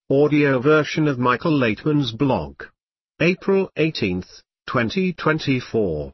Audio version of Michael Laitman's blog. April 18, 2024.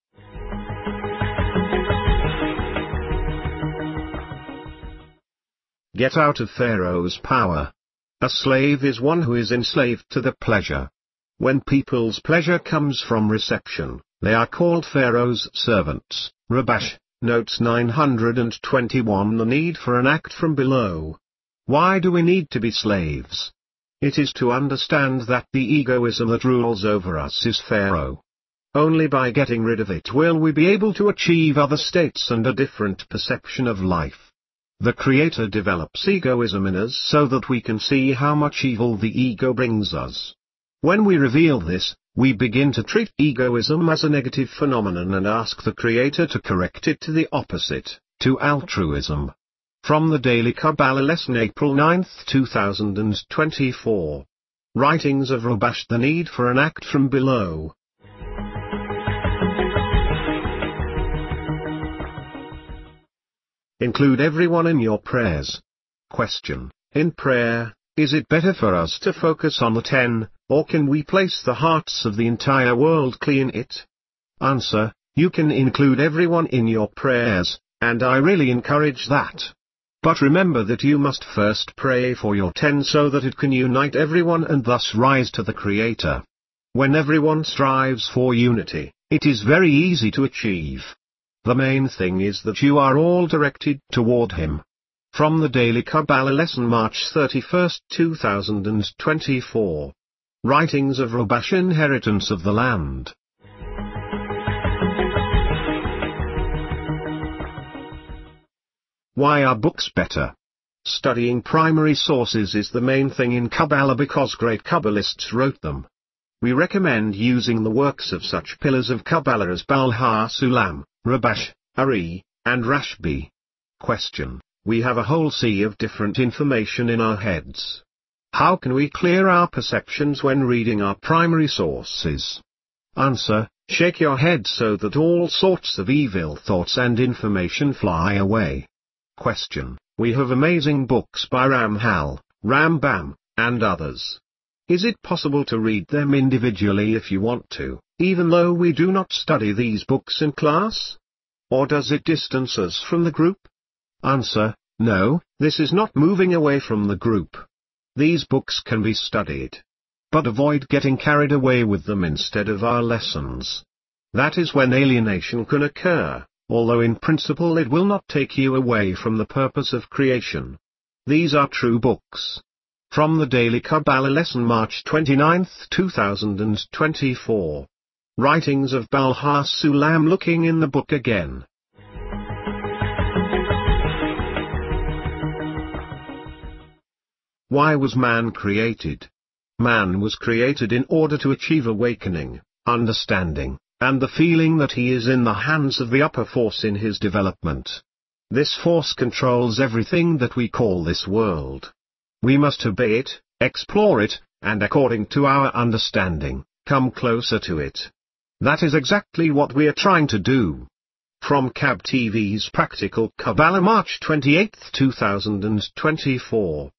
Get out of Pharaoh's power. A slave is one who is enslaved to the pleasure. When people's pleasure comes from reception, they are called Pharaoh's servants. Rabash, notes 921. The need for an act from below. Why do we need to be slaves? It is to understand that the egoism that rules over us is Pharaoh. Only by getting rid of it will we be able to achieve other states and a different perception of life. The Creator develops egoism in us so that we can see how much evil the ego brings us. When we reveal this, we begin to treat egoism as a negative phenomenon and ask the Creator to correct it to the opposite, to altruism. From the Daily Kabbalah Lesson, April 9, 2024. Writings of Rabash. The need for an act from below. Include everyone in your prayers. Question. In prayer, is it better for us to focus on the 10, or can we place the hearts of the entire world clean it? Answer. You can include everyone in your prayers, and I really encourage that. But remember that you must first pray for your 10 so that it can unite everyone and thus rise to the Creator. When everyone strives for unity, it is very easy to achieve. The main thing is that you are all directed toward Him. From the Daily Kabbalah Lesson, March 31, 2024. Writings of Rabash. Inheritance of the land. Why are books better? Studying primary sources is the main thing in Kabbalah because great Kabbalists wrote them. We recommend using the works of such pillars of Kabbalah as Baal HaSulam, Rabash, Ari, and Rashbi. Question. We have a whole sea of different information in our heads. How can we clear our perceptions when reading our primary sources? Answer. Shake your head so that all sorts of evil thoughts and information fly away. Question. We have amazing books by Ramhal, Rambam, and others. Is it possible to read them individually if you want to, even though we do not study these books in class? Or does it distance us from the group? Answer. No, this is not moving away from the group. These books can be studied. But avoid getting carried away with them instead of our lessons. That is when alienation can occur, although in principle it will not take you away from the purpose of creation. These are true books. From the Daily Kabbalah Lesson, March 29, 2024. Writings of Baal HaSulam. Looking in the book again. Why was man created? Man was created in order to achieve awakening, understanding, and the feeling that he is in the hands of the upper force in his development. This force controls everything that we call this world. We must obey it, explore it, and according to our understanding, come closer to it. That is exactly what we are trying to do. From Kab TV's Practical Kabbalah, March 28, 2024.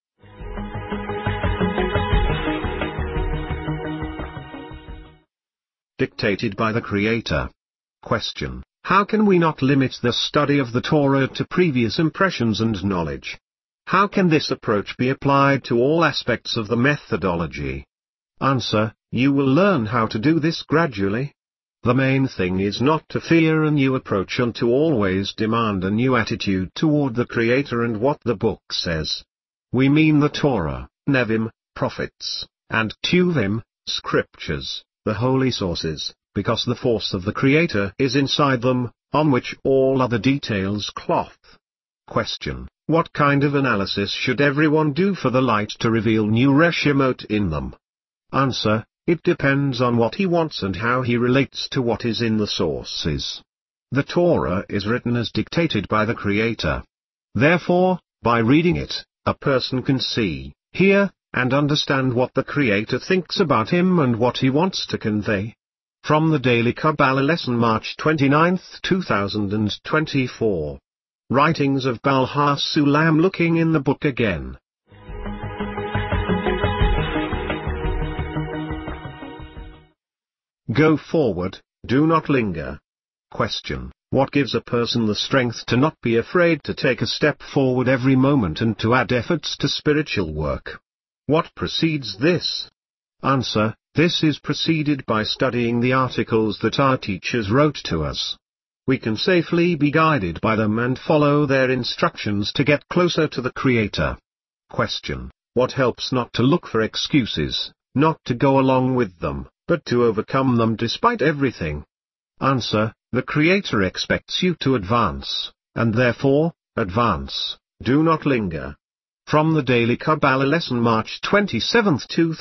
Dictated by the Creator. Question. How can we not limit the study of the Torah to previous impressions and knowledge? How can this approach be applied to all aspects of the methodology? Answer. You will learn how to do this gradually. The main thing is not to fear a new approach and to always demand a new attitude toward the Creator and what the book says. We mean the Torah, Nevi'im, prophets, and Tuvim, scriptures, the holy sources, because the force of the Creator is inside them, on which all other details cloth. Question. What kind of analysis should everyone do for the light to reveal new Reshimot in them? Answer. It depends on what he wants and how he relates to what is in the sources. The Torah is written as dictated by the Creator. Therefore, by reading it, a person can see, hear, and understand what the Creator thinks about him and what he wants to convey. From the Daily Kabbalah Lesson, March 29, 2024. Writings of Baal HaSulam. Looking in the book again. Go forward, do not linger. Question: what gives a person the strength to not be afraid to take a step forward every moment and to add efforts to spiritual work? What precedes this? Answer: this is preceded by studying the articles that our teachers wrote to us. We can safely be guided by them and follow their instructions to get closer to the Creator. Question: what helps not to look for excuses, not to go along with them, but to overcome them despite everything? Answer: the Creator expects you to advance, and therefore, advance, do not linger. From the Daily Kabbalah Lesson, March 27,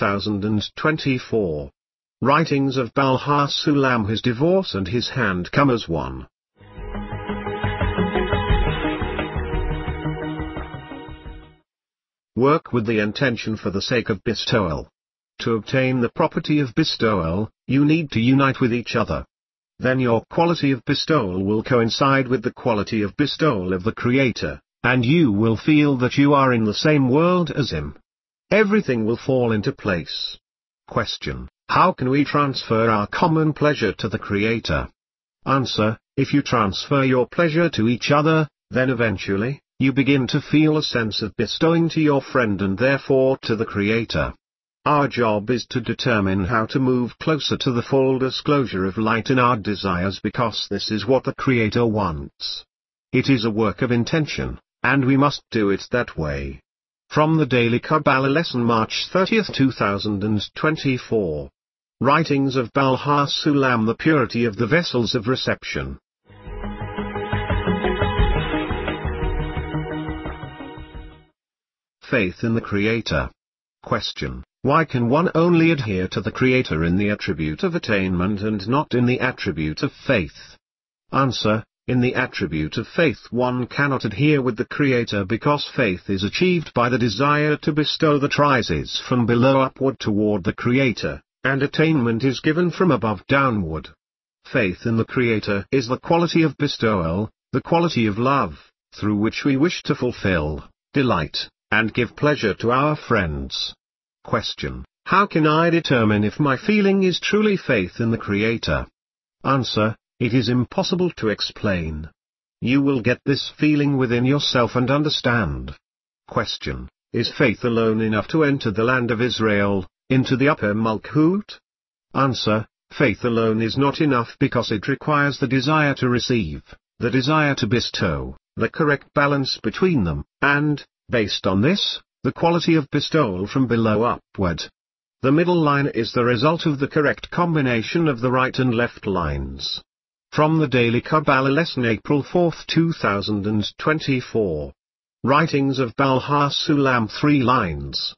2024. Writings of Baal HaSulam, His Divorce and His Hand Come as One. Work with the intention for the sake of bestowal. To obtain the property of bestowal, you need to unite with each other. Then your quality of bestowal will coincide with the quality of bestowal of the Creator, and you will feel that you are in the same world as Him. Everything will fall into place. Question: how can we transfer our common pleasure to the Creator? Answer: if you transfer your pleasure to each other, then eventually, you begin to feel a sense of bestowing to your friend and therefore to the Creator. Our job is to determine how to move closer to the full disclosure of light in our desires, because this is what the Creator wants. It is a work of intention, and we must do it that way. From the Daily Kabbalah Lesson, March 30, 2024. Writings of Baal HaSulam, The Purity of the Vessels of Reception. Faith in the Creator. Question: why can one only adhere to the Creator in the attribute of attainment and not in the attribute of faith? Answer: in the attribute of faith one cannot adhere with the Creator because faith is achieved by the desire to bestow that rises from below upward toward the Creator, and attainment is given from above downward. Faith in the Creator is the quality of bestowal, the quality of love, through which we wish to fulfill, delight, and give pleasure to our friends. Question: how can I determine if my feeling is truly faith in the Creator? Answer: it is impossible to explain. You will get this feeling within yourself and understand. Question: is faith alone enough to enter the land of Israel, into the upper Malkut? Answer: faith alone is not enough because it requires the desire to receive, the desire to bestow, the correct balance between them, and, based on this, the quality of bestowal from below upward. The middle line is the result of the correct combination of the right and left lines. From the Daily Kabbalah Lesson, April 4, 2024. Writings of Baal HaSulam, 3 lines.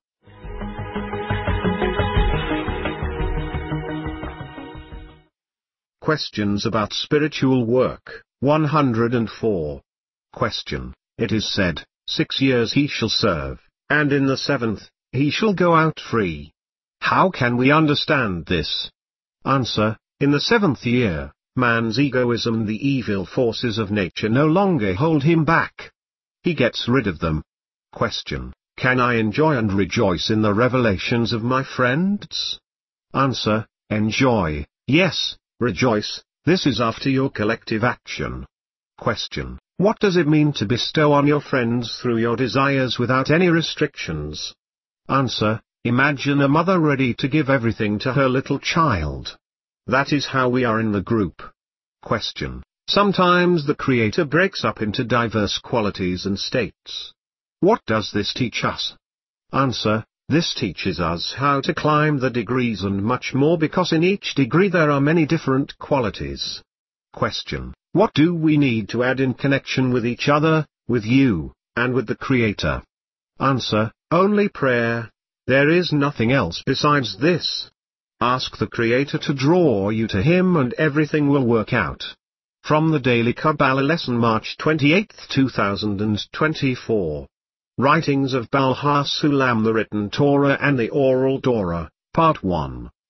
Questions about spiritual work, 104. Question: it is said, 6 years he shall serve, and in the 7th, he shall go out free. How can we understand this? Answer: in the 7th year, man's egoism, the evil forces of nature, no longer hold him back. He gets rid of them. Question: can I enjoy and rejoice in the revelations of my friends? Answer: enjoy, yes, rejoice, this is after your collective action. Question: what does it mean to bestow on your friends through your desires without any restrictions? Answer: imagine a mother ready to give everything to her little child. That is how we are in the group. Question: sometimes the Creator breaks up into diverse qualities and states. What does this teach us? Answer: this teaches us how to climb the degrees and much more, because in each degree there are many different qualities. Question: what do we need to add in connection with each other, with you, and with the Creator? Answer: only prayer. There is nothing else besides this. Ask the Creator to draw you to Him and everything will work out. From the Daily Kabbalah Lesson, March 28, 2024. Writings of Baal HaSulam, The Written Torah and the Oral Torah, Part 1.